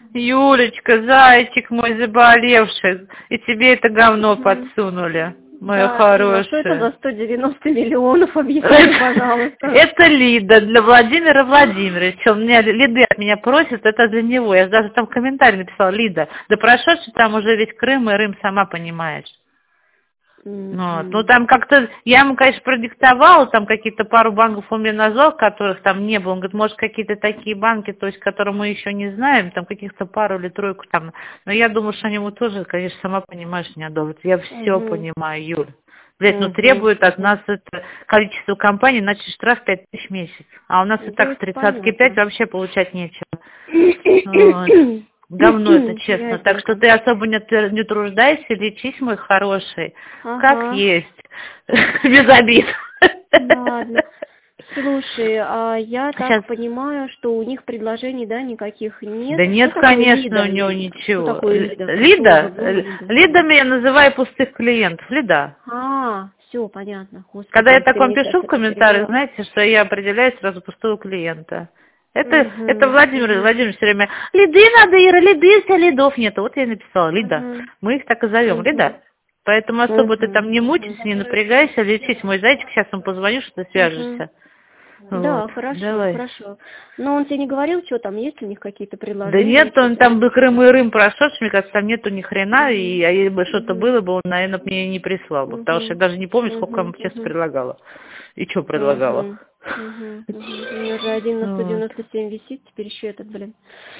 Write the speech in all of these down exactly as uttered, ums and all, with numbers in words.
Юлечка, зайчик мой заболевший, и тебе это говно угу. подсунули, моя да, хорошая. Что это за сто девяносто миллионов, объясни, пожалуйста. Это Лида для Владимира Владимировича. Он меня, Лида от меня просит, это для него. Я даже там комментарий написала, Лида, да прошедший там уже весь Крым и Рым, сама понимаешь. Mm-hmm. Вот. Ну там как-то, я ему, конечно, продиктовала, там какие-то пару банков он мне назвал, которых там не было. Он говорит, может, какие-то такие банки, то есть, которые мы еще не знаем, там каких-то пару или тройку там. Но я думаю, что они ему тоже, конечно, сама понимаешь, не одобрят. Я все mm-hmm. понимаю, Юль. Блять, ну требует от нас это количество компаний, значит штраф пять тысяч в месяц. А у нас и так в тридцатке пять вообще получать нечего. Вот. Говно это, честно. Так что ты особо не, не труждайся, лечись, мой хороший. Ага. Как есть. Без обид. Ладно. Слушай, а я так Сейчас. понимаю, что у них предложений, да, никаких нет? Да нет, конечно, Лида? У него ничего. Что такое Лида? Лида? Лида? Лида меня называй пустых клиентов. Лида. А, все, понятно. Господи, когда я так вам пишу в комментариях, знаете, что я определяю сразу пустого клиента. Это, угу, это Владимир, угу. Владимир все время, Лиды надо, Ира, Лиды, вся Лидов нету. Вот я и написала, Лида. Угу. Мы их так и зовем, угу. Лида. Поэтому особо угу. ты там не мучайся, не напрягайся, лечись, мой зайчик, сейчас он позвоню, что ты свяжешься. Угу. Да, вот. хорошо, Давай. хорошо. Но он тебе не говорил, что там, есть у них какие-то предложения? Да нет, он там бы Крым и Рым прошел, мне кажется, там нету ни хрена, угу. и а если бы что-то было бы, он, наверное, мне не прислал бы, угу. потому что я даже не помню, сколько угу. ему честно предлагала. И что предлагала. Угу. Угу, угу. У меня уже один на сто девяносто семь вот. висит, теперь еще этот, блин.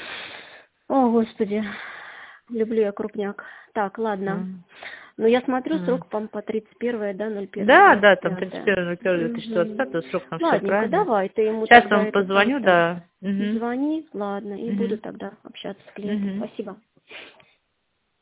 О, Господи, люблю я крупняк. Так, ладно. Mm. Ну, я смотрю, mm. срок, по-моему, по тридцать первое, да, ноль первое. Да, да, там тридцать первое ноль первое две тысячи двадцатого, срок там все правильно. Давай, ты ему Сейчас вам позвоню, да. Звони, ладно, и mm-hmm. буду тогда общаться с клиентом. Mm-hmm. Спасибо.